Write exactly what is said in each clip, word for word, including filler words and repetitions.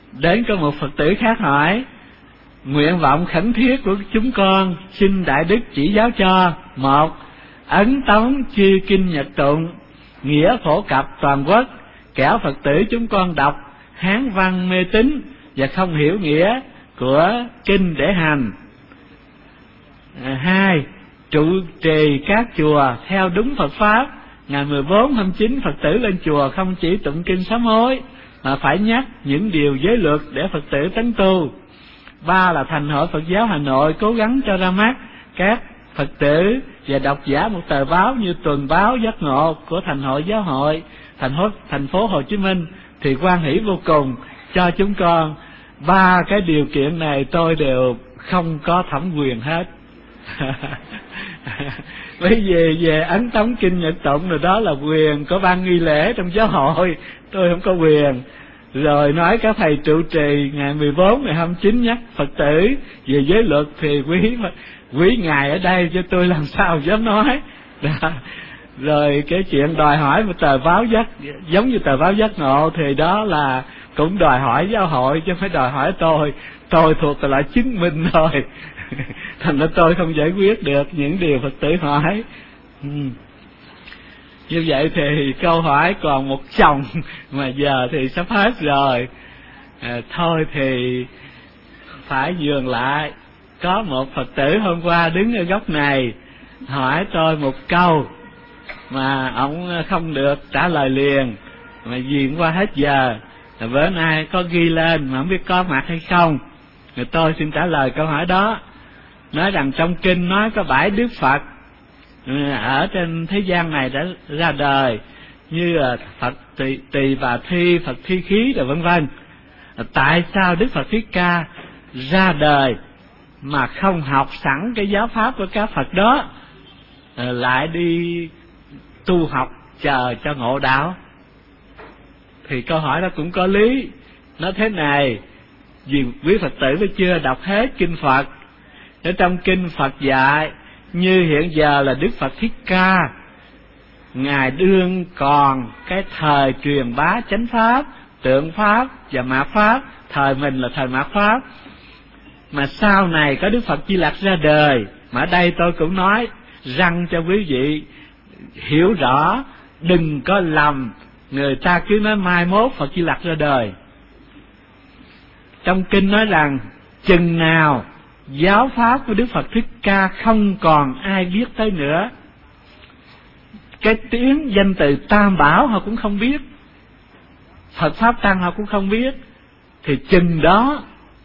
Đến có một Phật tử khác hỏi: nguyện vọng khẩn thiết của chúng con xin Đại Đức chỉ giáo cho: một, ấn tống chư kinh nhật tụng, nghĩa phổ cập toàn quốc, kẻo Phật tử chúng con đọc Hán văn mê tín và không hiểu nghĩa của kinh để hành. À, hai, trụ trì các chùa theo đúng Phật pháp. Ngày mười bốn, hai mươi chín Phật tử lên chùa không chỉ tụng kinh sám hối mà phải nhắc những điều giới luật để Phật tử tấn tu. Ba là Thành hội Phật giáo Hà Nội cố gắng cho ra mắt các Phật tử và độc giả một tờ báo như Tuần báo Giác Ngộ của Thành hội Giáo hội thành phố, thành phố Hồ Chí Minh thì hoan hỷ vô cùng cho chúng con. Ba cái điều kiện này tôi đều không có thẩm quyền hết. Bởi vì về ấn tống kinh nhật tụng rồi đó là quyền của ban nghi lễ trong giáo hội, tôi không có quyền. Rồi nói các thầy trụ trì ngày mười bốn, ngày hai mươi chín nhắc Phật tử về giới luật thì quý quý ngài ở đây cho tôi làm sao dám nói. Đó. Rồi cái chuyện đòi hỏi một tờ báo giác giống như tờ báo Giác Ngộ thì đó là cũng đòi hỏi giáo hội chứ không phải đòi hỏi tôi. Tôi thuộc là chứng minh thôi. Thành ra tôi không giải quyết được những điều Phật tử hỏi. Ừ. Như vậy thì câu hỏi còn một chồng mà giờ thì sắp hết rồi. À, thôi thì phải dừng lại. Có một Phật tử hôm qua đứng ở góc này hỏi tôi một câu mà ông không được trả lời liền, mà vì qua hết giờ. Bữa nay có ghi lên mà không biết có mặt hay không. Rồi tôi xin trả lời câu hỏi đó. Nói rằng trong kinh nói có bảy Đức Phật ở trên thế gian này đã ra đời, như là Phật Tỳ, tỳ Bà Thi, Phật Thi Khí rồi vân vân. Tại sao Đức Phật Thích Ca ra đời mà không học sẵn cái giáo pháp của các Phật đó, lại đi tu học chờ cho ngộ đạo? Thì câu hỏi đó cũng có lý. Nó thế này, vì quý Phật tử mới chưa đọc hết kinh Phật. Ở trong kinh Phật dạy như hiện giờ là Đức Phật Thích Ca, ngài đương còn cái thời truyền bá chánh pháp, tượng pháp và mạt pháp. Thời mình là thời mạt pháp. Mà sau này có Đức Phật Di Lặc ra đời. Mà ở đây tôi cũng nói răng cho quý vị hiểu rõ, đừng có lầm. Người ta cứ nói mai mốt Phật Di Lặc ra đời. Trong kinh nói rằng chừng nào giáo pháp của Đức Phật Thích Ca không còn ai biết tới nữa, cái tiếng danh từ Tam Bảo họ cũng không biết, Phật Pháp Tăng họ cũng không biết, thì chừng đó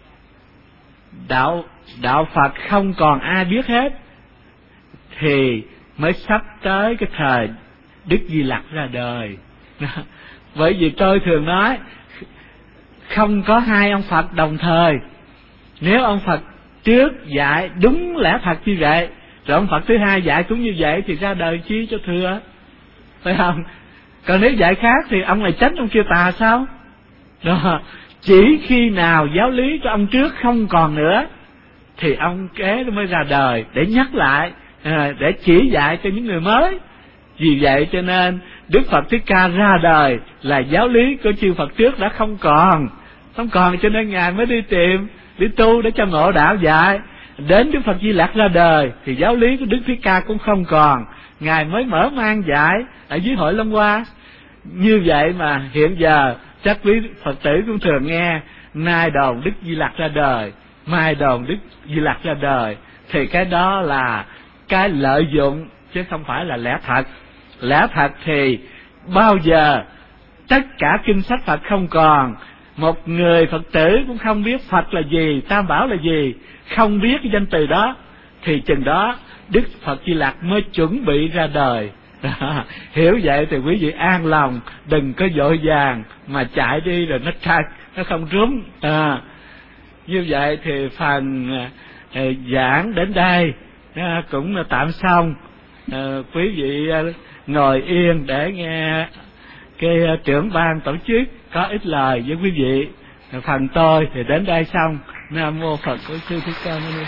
đạo đạo Phật không còn ai biết hết, thì mới sắp tới cái thời Đức Di Lặc ra đời. Bởi vì tôi thường nói không có hai ông Phật đồng thời. Nếu ông Phật trước dạy đúng lẽ thật như vậy, rồi ông Phật thứ hai dạy cũng như vậy, thì ra đời chi cho thừa, phải không? Còn nếu dạy khác thì ông này tránh ông kia tà sao? Đó. Chỉ khi nào giáo lý của ông trước không còn nữa thì ông kế nó mới ra đời để nhắc lại, để chỉ dạy cho những người mới. Vì vậy cho nên Đức Phật Thích Ca ra đời là giáo lý của chư Phật trước đã không còn, không còn, cho nên ngài mới đi tìm, đi tu để cho ngộ đạo dạy. Đến Đức Phật Di Lặc ra đời thì giáo lý của Đức Thích Ca cũng không còn, ngài mới mở mang dạy ở dưới hội Long Hoa. Như vậy mà hiện giờ chắc quý Phật tử cũng thường nghe nay đồn Đức Di Lặc ra đời, mai đồn Đức Di Lặc ra đời, thì cái đó là cái lợi dụng chứ không phải là lẽ thật. Lẽ thật thì bao giờ tất cả kinh sách Phật không còn, một người Phật tử cũng không biết Phật là gì, Tam Bảo là gì, không biết cái danh từ đó, thì chừng đó Đức Phật Di Lặc mới chuẩn bị ra đời. Hiểu vậy thì quý vị an lòng, đừng có vội vàng mà chạy đi rồi nó trật, nó không trúng. À, như vậy thì phần à, giảng đến đây à, cũng là tạm xong. À, quý vị à, ngồi yên để nghe cái à, trưởng ban tổ chức có ít lời với quý vị. À, phần tôi thì đến đây xong. Nam mô Phật Bổn Sư Thích Ca Mâu Ni.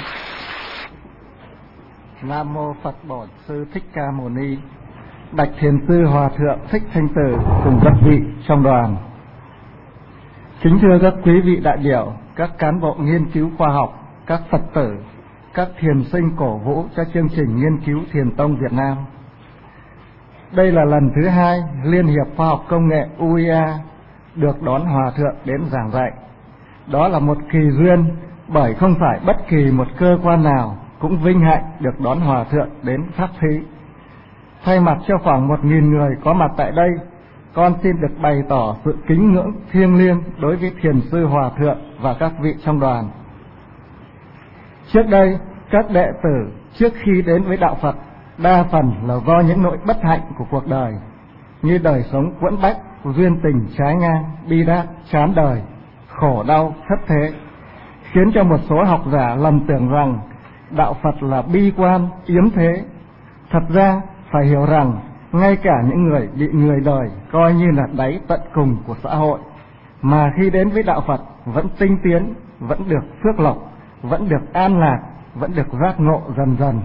Nam mô Phật Bổn Sư Thích Ca Mâu Ni. Bạch Thiền Sư Hòa Thượng Thích Thanh Tử cùng các vị trong đoàn. Kính thưa các quý vị đại biểu, các cán bộ nghiên cứu khoa học, các Phật tử, các thiền sinh cổ vũ cho chương trình nghiên cứu Thiền tông Việt Nam. Đây là lần thứ hai Liên hiệp Khoa học Công nghệ u i a được đón Hòa Thượng đến giảng dạy. Đó là một kỳ duyên, bởi không phải bất kỳ một cơ quan nào cũng vinh hạnh được đón Hòa Thượng đến pháp thí. Thay mặt cho khoảng một nghìn người có mặt tại đây, con xin được bày tỏ sự kính ngưỡng thiêng liêng đối với Thiền sư Hòa Thượng và các vị trong đoàn. Trước đây, các đệ tử trước khi đến với đạo Phật đa phần là do những nỗi bất hạnh của cuộc đời, như đời sống quẫn bách, duyên tình trái ngang, bi đát, chán đời, khổ đau, thất thế, khiến cho một số học giả lầm tưởng rằng đạo Phật là bi quan, yếm thế. Thật ra phải hiểu rằng ngay cả những người bị người đời coi như là đáy tận cùng của xã hội, mà khi đến với đạo Phật vẫn tinh tiến, vẫn được phước lộc, vẫn được an lạc, vẫn được giác ngộ dần dần.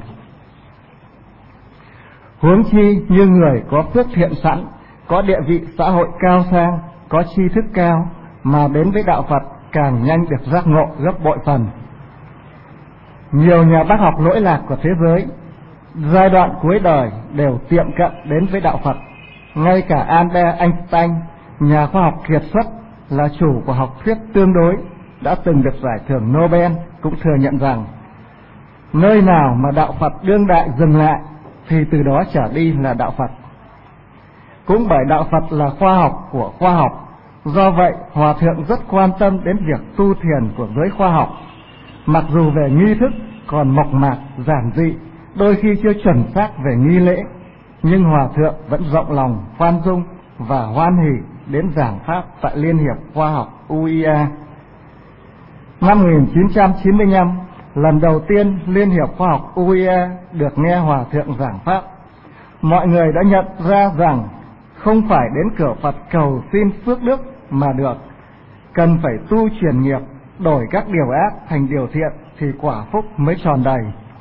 Huống chi như người có phước thiện sẵn, có địa vị xã hội cao sang, có tri thức cao, mà đến với đạo Phật càng nhanh được giác ngộ gấp bội phần. Nhiều nhà bác học lỗi lạc của thế giới giai đoạn cuối đời đều tiệm cận đến với đạo Phật. Ngay cả Albert Einstein, nhà khoa học kiệt xuất, là chủ của học thuyết tương đối, đã từng được giải thưởng Nobel, cũng thừa nhận rằng nơi nào mà đạo Phật đương đại dừng lại thì từ đó trở đi là đạo Phật. Cũng bởi đạo Phật là khoa học của khoa học, do vậy Hòa Thượng rất quan tâm đến việc tu thiền của giới khoa học. Mặc dù về nghi thức còn mộc mạc, giản dị, đôi khi chưa chuẩn xác về nghi lễ, nhưng Hòa Thượng vẫn rộng lòng, khoan dung và hoan hỉ đến giảng pháp tại Liên hiệp Khoa học u i a. Năm một nghìn chín trăm chín mươi lăm, lần đầu tiên Liên hiệp Khoa học u i a được nghe Hòa Thượng giảng pháp, mọi người đã nhận ra rằng không phải đến cửa Phật cầu xin phước đức mà được, cần phải tu chuyển nghiệp, đổi các điều ác thành điều thiện thì quả phúc mới tròn đầy.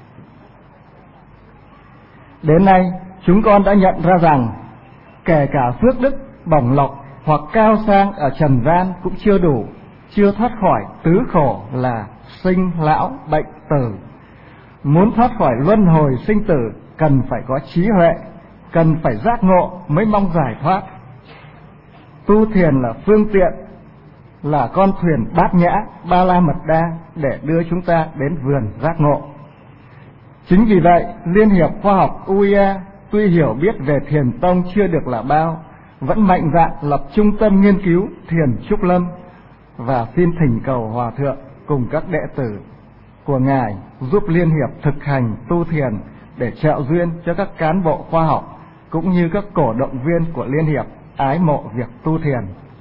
Đến nay, chúng con đã nhận ra rằng kể cả phước đức, bổng lộc hoặc cao sang ở trần gian cũng chưa đủ, chưa thoát khỏi tứ khổ là sinh, lão, bệnh, tử. Muốn thoát khỏi luân hồi sinh tử cần phải có trí huệ, cần phải giác ngộ mới mong giải thoát. Tu thiền là phương tiện, là con thuyền bát nhã, ba la mật đa để đưa chúng ta đến vườn giác ngộ. Chính vì vậy, Liên hiệp Khoa học u i a tuy hiểu biết về Thiền tông chưa được là bao, vẫn mạnh dạn lập trung tâm nghiên cứu Thiền Trúc Lâm, và xin thỉnh cầu Hòa Thượng cùng các đệ tử của Ngài giúp Liên hiệp thực hành tu thiền để trợ duyên cho các cán bộ khoa học cũng như các cổ động viên của Liên hiệp ái mộ việc tu thiền.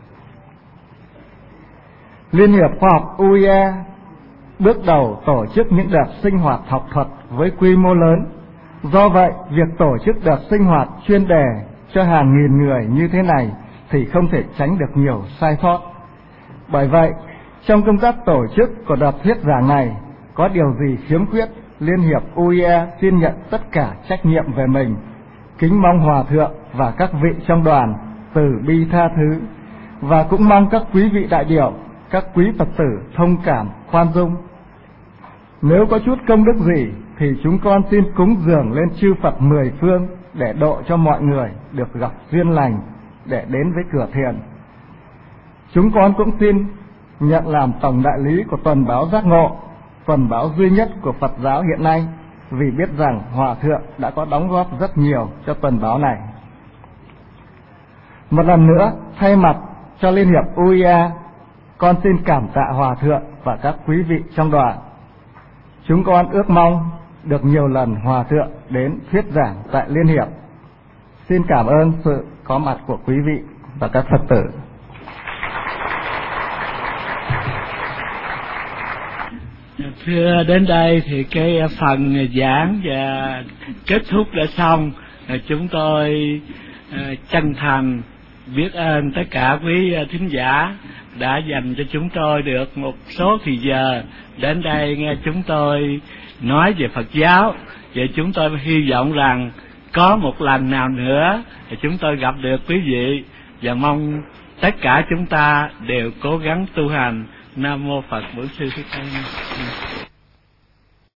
Liên hiệp Khoa học u i a bước đầu tổ chức những đợt sinh hoạt học thuật với quy mô lớn. Do vậy, việc tổ chức đợt sinh hoạt chuyên đề cho hàng nghìn người như thế này thì không thể tránh được nhiều sai sót. Bởi vậy, trong công tác tổ chức của đợt thuyết giảng này, có điều gì khiếm khuyết, Liên hiệp u i a xin nhận tất cả trách nhiệm về mình, kính mong Hòa Thượng và các vị trong đoàn từ bi tha thứ, và cũng mong các quý vị đại biểu, các quý Phật tử thông cảm, khoan dung. Nếu có chút công đức gì thì chúng con xin cúng dường lên chư Phật mười phương để độ cho mọi người được gặp duyên lành để đến với cửa thiền. Chúng con cũng xin nhận làm tổng đại lý của tuần báo Giác Ngộ, tuần báo duy nhất của Phật giáo hiện nay, vì biết rằng Hòa Thượng đã có đóng góp rất nhiều cho tuần báo này. Một lần nữa, thay mặt cho Liên hiệp u i a, con xin cảm tạ Hòa Thượng và các quý vị trong đoàn. Chúng con ước mong được nhiều lần Hòa Thượng đến thuyết giảng tại Liên hiệp. Xin cảm ơn sự có mặt của quý vị và các Phật tử. Thưa, đến đây thì cái phần giảng và kết thúc đã xong. Chúng tôi chân thành biết ơn tất cả quý thính giả đã dành cho chúng tôi được một số thì giờ đến đây nghe chúng tôi nói về Phật giáo. Và chúng tôi hy vọng rằng có một lần nào nữa thì chúng tôi gặp được quý vị, và mong tất cả chúng ta đều cố gắng tu hành. Nam mô Phật. Bổn sư Thích Ca Mâu Ni.